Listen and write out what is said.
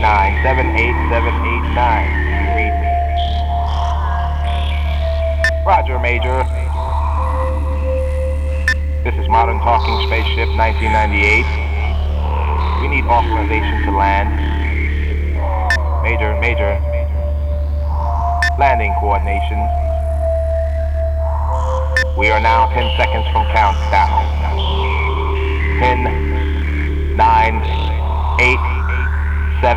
78789. You read me. Roger, Major. This is Modern Talking Spaceship 1998. We need authorization to land. Major. Landing coordinations. We are now 10 seconds from countdown. 10, 9, 8,